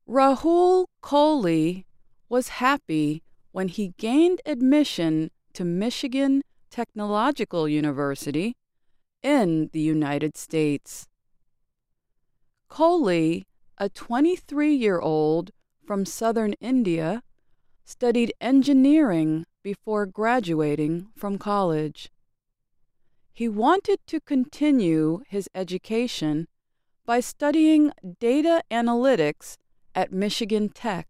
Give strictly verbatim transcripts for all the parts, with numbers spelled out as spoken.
Rahul Kohli was happy when he gained admission to Michigan Technological University in the United States. Kohli, a twenty-three-year-old from southern India, studied engineering before graduating from college. He wanted to continue his education by studying data analytics at Michigan Tech.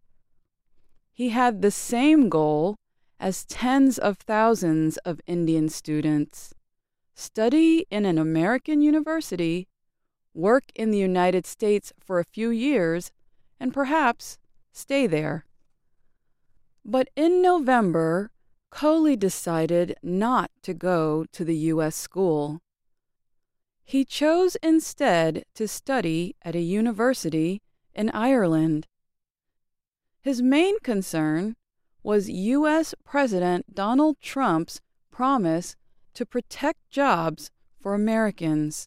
He had the same goal as tens of thousands of Indian students: study in an American university, work in the United States for a few years, and perhaps stay there. But in November, Kohli decided not to go to the U S school. He chose instead to study at a university in Ireland. His main concern was U S President Donald Trump's promise to protect jobs for Americans.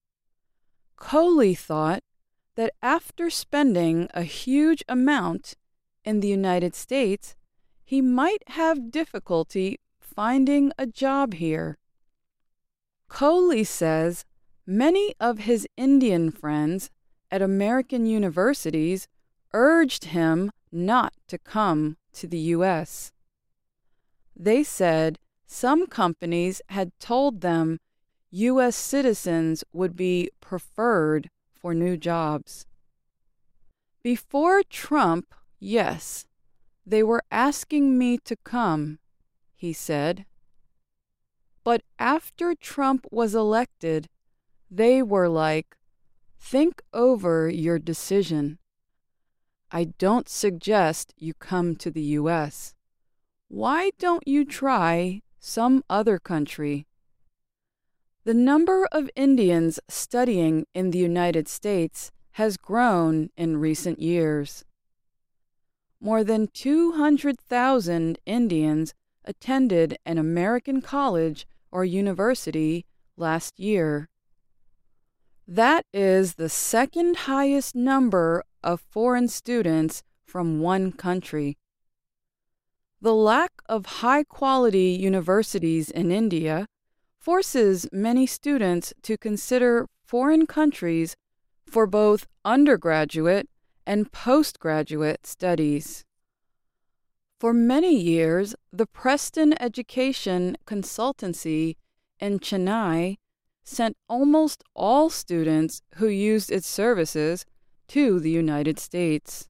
Kohli thought that after spending a huge amount in the United States, he might have difficulty finding a job here. Kohli says many of his Indian friends at American universities urged him not to come to the U S. They said some companies had told them U S citizens would be preferred for new jobs. Before Trump, yes, they were asking me to come, he said. But after Trump was elected, they were like, think over your decision. I don't suggest you come to the U S. Why don't you try some other country? The number of Indians studying in the United States has grown in recent years. More than two hundred thousand Indians attended an American college or university last year. That is the second highest number of foreign students from one country. The lack of high-quality universities in India forces many students to consider foreign countries for both undergraduate and postgraduate studies. For many years, the Preston Education Consultancy in Chennai sent almost all students who used its services to the United States.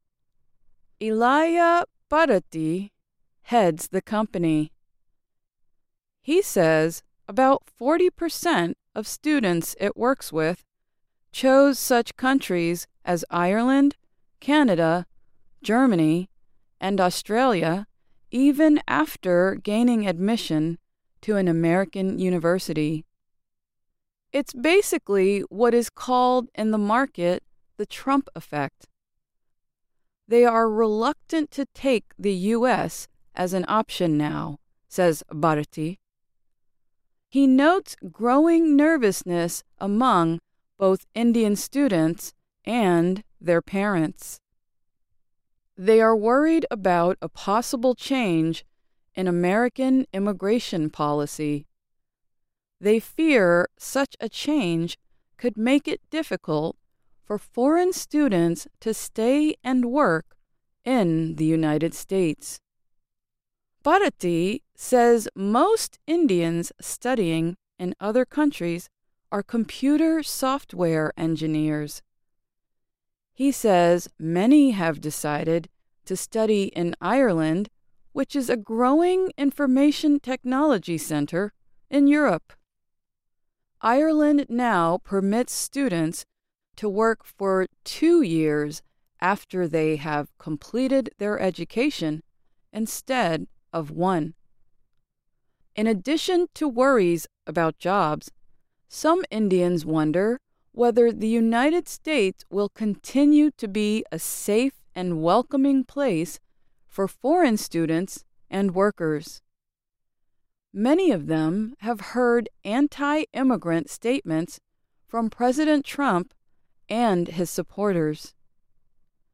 Ilaya Bharati heads the company. He says about forty percent of students it works with chose such countries as Ireland, Canada, Germany, and Australia even after gaining admission to an American university. It's basically what is called in the market the Trump effect. They are reluctant to take the U S as an option now, says Bharati. He notes growing nervousness among both Indian students and their parents. They are worried about a possible change in American immigration policy. They fear such a change could make it difficult for foreign students to stay and work in the United States. Bharati says most Indians studying in other countries are computer software engineers. He says many have decided to study in Ireland, which is a growing information technology center in Europe. Ireland now permits students to work for two years after they have completed their education instead of one. In addition to worries about jobs, some Indians wonder whether the United States will continue to be a safe and welcoming place for foreign students and workers. Many of them have heard anti-immigrant statements from President Trump and his supporters.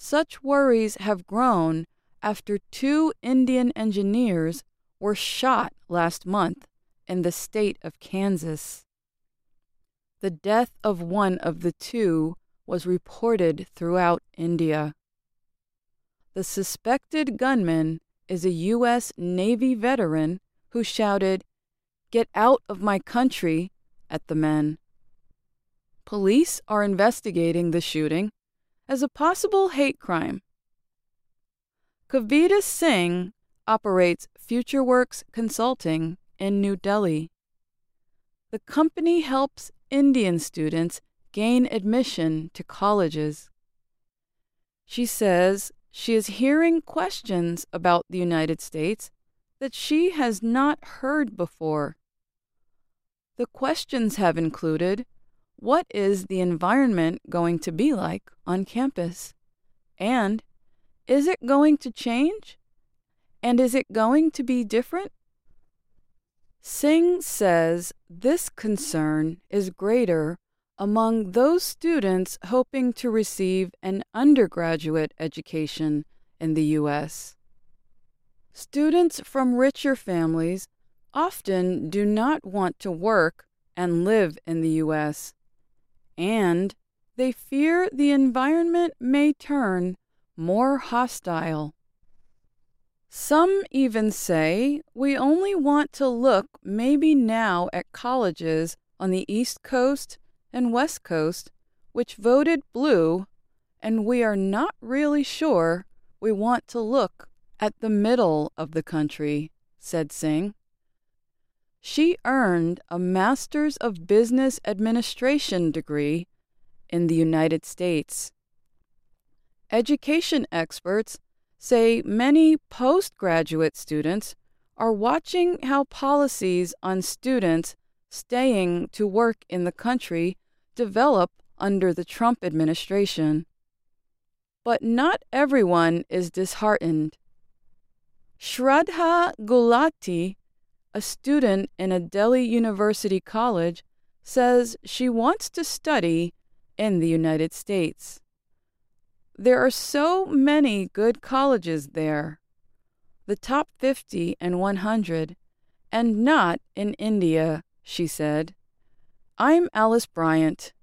Such worries have grown after two Indian engineers were shot last month in the state of Kansas. The death of one of the two was reported throughout India. The suspected gunman is a U S Navy veteran who shouted, "Get out of my country," at the men. Police are investigating the shooting as a possible hate crime. Kavita Singh operates FutureWorks Consulting in New Delhi. The company helps Indian students gain admission to colleges. She says she is hearing questions about the United States that she has not heard before. The questions have included, what is the environment going to be like on campus? And is it going to change? And is it going to be different? Singh says this concern is greater among those students hoping to receive an undergraduate education in the U S. Students from richer families often do not want to work and live in the U S, and they fear the environment may turn more hostile. Some even say we only want to look maybe now at colleges on the East Coast and West Coast which voted blue, and we are not really sure we want to look at the middle of the country, said Singh. She earned a Master's of Business Administration degree in the United States. Education experts say many postgraduate students are watching how policies on students staying to work in the country develop under the Trump administration. But not everyone is disheartened. Shraddha Gulati, a student in a Delhi University college, says she wants to study in the United States. There are so many good colleges there, the top fifty and one hundred, and not in India, she said. I'm Alice Bryant.